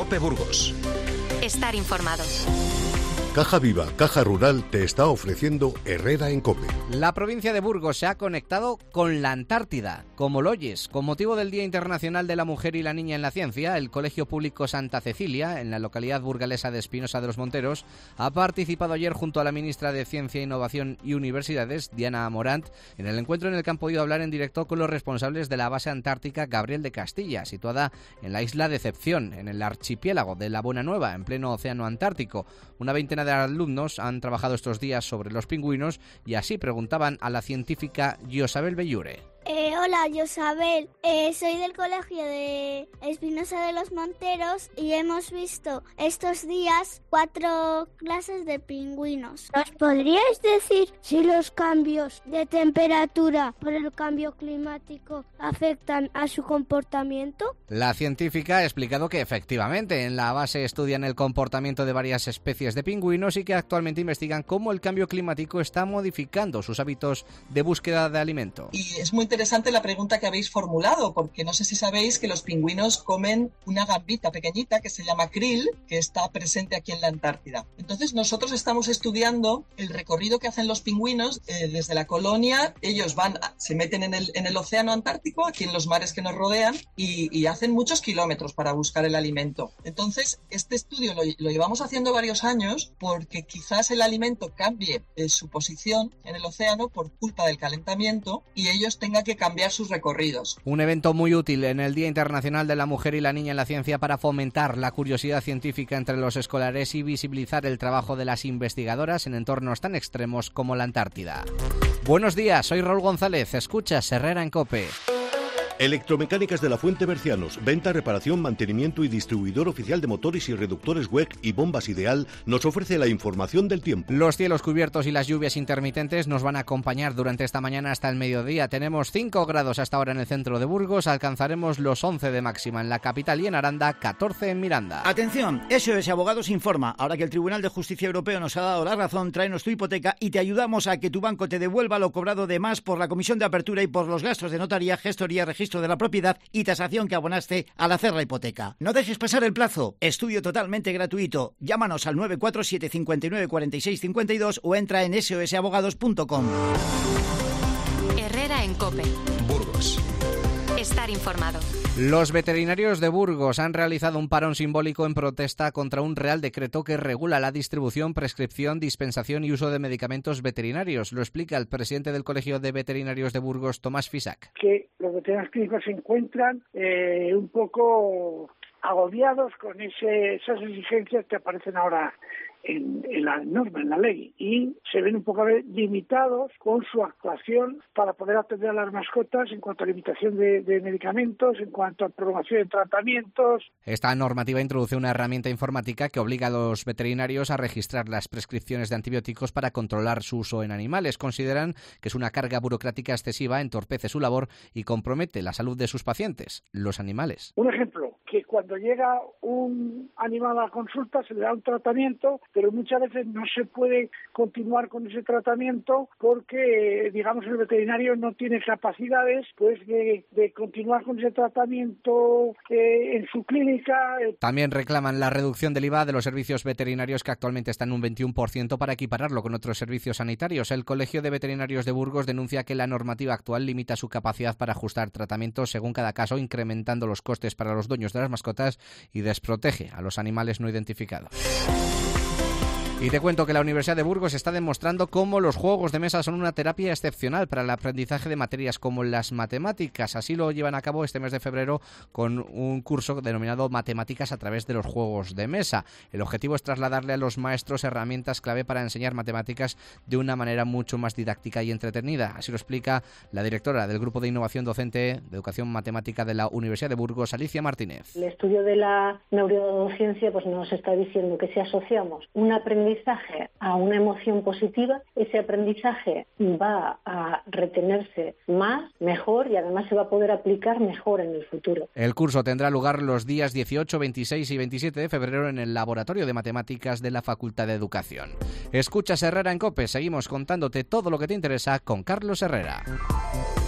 COPE Burgos. Estar informado. Caja Viva, Caja Rural te está ofreciendo Herrera en COPE. La provincia de Burgos se ha conectado con la Antártida, como lo oyes. Con motivo del Día Internacional de la Mujer y la Niña en la Ciencia, el Colegio Público Santa Cecilia, en la localidad burgalesa de Espinosa de los Monteros, ha participado ayer junto a la ministra de Ciencia, Innovación y Universidades, Diana Morant, en el encuentro en el que han podido hablar en directo con los responsables de la base antártica Gabriel de Castilla, situada en la isla Decepción, en el archipiélago de la Buena Nueva, en pleno océano Antártico. Una veintena de alumnos han trabajado estos días sobre los pingüinos y así preguntaban a la científica Yosabel Bellure. Hola, Yosabel. Soy del colegio de Espinosa de los Monteros y hemos visto estos días 4 clases de pingüinos. ¿Nos podríais decir si los cambios de temperatura por el cambio climático afectan a su comportamiento? La científica ha explicado que efectivamente en la base estudian el comportamiento de varias especies de pingüinos y que actualmente investigan cómo el cambio climático está modificando sus hábitos de búsqueda de alimento. Y es muy interesante la pregunta que habéis formulado, porque no sé si sabéis que los pingüinos comen una gambita pequeñita que se llama krill, que está presente aquí en la Antártida. Entonces nosotros estamos estudiando el recorrido que hacen los pingüinos desde la colonia. Ellos se meten en el océano Antártico, aquí en los mares que nos rodean, y hacen muchos kilómetros para buscar el alimento. Entonces este estudio lo llevamos haciendo varios años porque quizás el alimento cambie su posición en el océano por culpa del calentamiento y ellos tengan que cambiar sus recorridos. Un evento muy útil en el Día Internacional de la Mujer y la Niña en la Ciencia para fomentar la curiosidad científica entre los escolares y visibilizar el trabajo de las investigadoras en entornos tan extremos como la Antártida. Buenos días, soy Raúl González, escuchas Herrera en COPE. Electromecánicas de la Fuente Bercianos, venta, reparación, mantenimiento y distribuidor oficial de motores y reductores WEC y bombas Ideal, nos ofrece la información del tiempo. Los cielos cubiertos y las lluvias intermitentes nos van a acompañar durante esta mañana hasta el mediodía. Tenemos 5 grados hasta ahora en el centro de Burgos, alcanzaremos los 11 de máxima en la capital y en Aranda, 14 en Miranda. Atención, SOS Abogados informa, ahora que el Tribunal de Justicia Europeo nos ha dado la razón, tráenos tu hipoteca y te ayudamos a que tu banco te devuelva lo cobrado de más por la comisión de apertura y por los gastos de notaría, gestoría, registro de la propiedad y tasación que abonaste al hacer la hipoteca. No dejes pasar el plazo. Estudio totalmente gratuito. Llámanos al 947 59 46 52 o entra en sosabogados.com. Herrera en COPE. Burgos. Estar informado. Los veterinarios de Burgos han realizado un parón simbólico en protesta contra un Real Decreto que regula la distribución, prescripción, dispensación y uso de medicamentos veterinarios. Lo explica el presidente del Colegio de Veterinarios de Burgos, Tomás Fisac. Que los veterinarios clínicos se encuentran un poco agobiados con esas exigencias que aparecen ahora en la norma, en la ley, y se ven un poco limitados con su actuación para poder atender a las mascotas en cuanto a limitación de medicamentos, en cuanto a programación de tratamientos. Esta normativa introduce una herramienta informática que obliga a los veterinarios a registrar las prescripciones de antibióticos para controlar su uso en animales. Consideran que es una carga burocrática excesiva, entorpece su labor y compromete la salud de sus pacientes, los animales. Un ejemplo, que cuando llega un animal a consulta se le da un tratamiento, pero muchas veces no se puede continuar con ese tratamiento porque, digamos, el veterinario no tiene capacidades de continuar con ese tratamiento en su clínica. También reclaman la reducción del IVA de los servicios veterinarios, que actualmente está en un 21%, para equipararlo con otros servicios sanitarios. El Colegio de Veterinarios de Burgos denuncia que la normativa actual limita su capacidad para ajustar tratamientos según cada caso, incrementando los costes para los dueños de las mascotas y desprotege a los animales no identificados. Y te cuento que la Universidad de Burgos está demostrando cómo los juegos de mesa son una terapia excepcional para el aprendizaje de materias como las matemáticas. Así lo llevan a cabo este mes de febrero con un curso denominado Matemáticas a través de los juegos de mesa. El objetivo es trasladarle a los maestros herramientas clave para enseñar matemáticas de una manera mucho más didáctica y entretenida. Así lo explica la directora del Grupo de Innovación Docente de Educación Matemática de la Universidad de Burgos, Alicia Martínez. El estudio de la neurociencia nos está diciendo que si asociamos un aprendizaje a una emoción positiva, ese aprendizaje va a retenerse más, mejor y además se va a poder aplicar mejor en el futuro. El curso tendrá lugar los días 18, 26 y 27 de febrero en el Laboratorio de Matemáticas de la Facultad de Educación. Escuchas Herrera en COPE, seguimos contándote todo lo que te interesa con Carlos Herrera.